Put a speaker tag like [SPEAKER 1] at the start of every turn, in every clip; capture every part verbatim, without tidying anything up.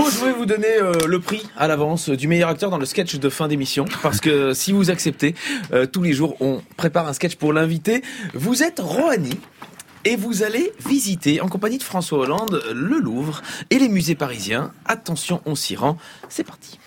[SPEAKER 1] je vais vous donner euh, le prix à l'avance du meilleur acteur dans le sketch de fin d'émission. Parce que si vous acceptez, euh, tous les jours, on prépare un sketch pour l'invité. Vous êtes Rohani. Et vous allez visiter, en compagnie de François Hollande, le Louvre et les musées parisiens. Attention, on s'y rend. C'est parti.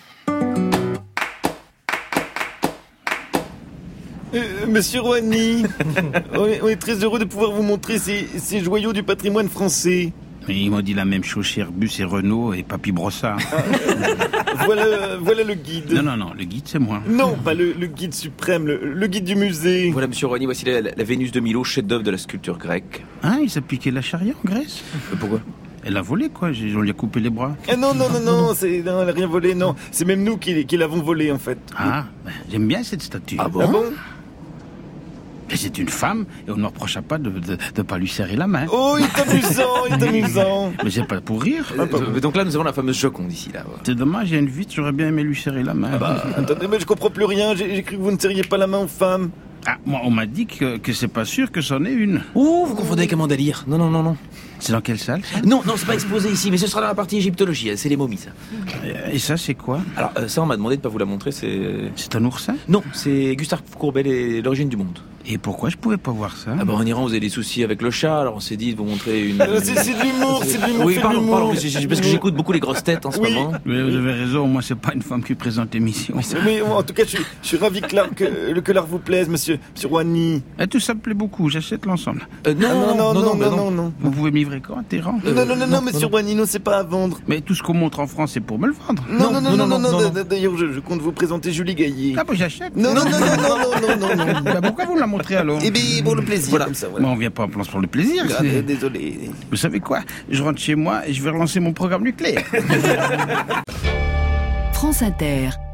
[SPEAKER 2] Euh, Monsieur Rohani, on, est, on est très heureux de pouvoir vous montrer ces, ces joyaux du patrimoine français.
[SPEAKER 3] Ils m'ont dit la même chose chez Airbus et Renault et Papy Brossard.
[SPEAKER 2] voilà, voilà le guide.
[SPEAKER 3] Non, non, non, le guide c'est moi.
[SPEAKER 2] Non, pas le, le guide suprême, le, le guide du musée.
[SPEAKER 1] Voilà, monsieur Rohani, voici la, la Vénus de Milo, chef-d'œuvre de la sculpture grecque.
[SPEAKER 3] Hein, il s'est piqué la charrière en Grèce?
[SPEAKER 1] Euh, pourquoi?
[SPEAKER 3] Elle a volé, quoi. On lui a coupé les bras.
[SPEAKER 2] Ah non, non, non, non, c'est, non, elle a rien volé, non. C'est même nous qui, qui l'avons volé, en fait.
[SPEAKER 3] Ah, ben, j'aime bien cette statue.
[SPEAKER 1] Ah bon,
[SPEAKER 2] ah bon?
[SPEAKER 3] Mais c'est une femme et on ne reprochera pas de ne pas lui serrer la main.
[SPEAKER 2] Oh, il est amusant, il est amusant.
[SPEAKER 3] Mais c'est pas pour rire.
[SPEAKER 1] ah, euh, Donc là, nous avons la fameuse Joconde ici, là.
[SPEAKER 3] C'est dommage, il y a une vitre, j'aurais bien aimé lui serrer la main.
[SPEAKER 2] Ah bah, attendez, mais je comprends plus rien. J'ai, j'ai cru que vous ne serriez pas la main aux femmes.
[SPEAKER 3] Ah, moi, on m'a dit que, que c'est pas sûr que c'en est une.
[SPEAKER 1] Ouh, vous confondez avec Amanda Lear. Non, non, non, non.
[SPEAKER 3] C'est dans quelle salle, ça?
[SPEAKER 1] Non, non, c'est pas exposé ici, mais ce sera dans la partie égyptologie. C'est les momies, ça.
[SPEAKER 3] Et ça, c'est quoi?
[SPEAKER 1] Alors, euh, ça, on m'a demandé de pas vous la montrer, c'est...
[SPEAKER 3] C'est un oursin?
[SPEAKER 1] Non, c'est Gustave Courbet, les- l'origine du monde.
[SPEAKER 3] Et pourquoi je pouvais pas voir ça?
[SPEAKER 1] Ah bah en Iran, vous avez des soucis avec le chat, alors on s'est dit de vous montrer une...
[SPEAKER 2] Euh, c'est, c'est de l'humour, c'est de l'humour,
[SPEAKER 1] Oui,
[SPEAKER 2] c'est de
[SPEAKER 1] pardon,
[SPEAKER 2] l'humour.
[SPEAKER 1] pardon, c'est- c'est parce que j'écoute beaucoup les grosses têtes en ce
[SPEAKER 2] Oui.
[SPEAKER 1] moment.
[SPEAKER 3] Mais vous avez raison, moi, c'est pas une femme qui présente l'émission.
[SPEAKER 2] Mais en tout cas, je suis, je suis ravi que l'art, que, que l'art vous plaise, monsieur, monsieur Rohani.
[SPEAKER 3] Et tout ça me plaît beaucoup, j'achète l'ensemble.
[SPEAKER 1] Euh, non,
[SPEAKER 2] Ah,
[SPEAKER 1] non, non, non,
[SPEAKER 2] non, non, non.
[SPEAKER 3] Vous pouvez me livrer quand, à Téhéran?
[SPEAKER 1] Euh,
[SPEAKER 2] Non, non, non,
[SPEAKER 1] non,
[SPEAKER 2] non, monsieur
[SPEAKER 1] non.
[SPEAKER 2] Rohani, non, c'est pas à vendre.
[SPEAKER 3] Mais tout ce qu'on montre en France, c'est pour me le vendre.
[SPEAKER 2] Non, non, non, non, non, non,
[SPEAKER 1] non,
[SPEAKER 2] d- d'ailleurs, je, je compte vous présenter Julie Gaillet.
[SPEAKER 3] Ah, bah j'achète.
[SPEAKER 2] Non, non, non, non, non, non, non, non, non.
[SPEAKER 3] Bah, pourquoi vous me la montrez alors?
[SPEAKER 2] Eh bien, pour le plaisir,
[SPEAKER 1] Voilà.
[SPEAKER 2] comme ça,
[SPEAKER 3] Mais
[SPEAKER 2] voilà.
[SPEAKER 3] on vient pas en place pour le plaisir.
[SPEAKER 2] Ah,
[SPEAKER 3] c'est-
[SPEAKER 2] désolé.
[SPEAKER 3] Vous savez quoi? Je rentre chez moi et je vais relancer mon programme nucléaire.
[SPEAKER 4] France Inter.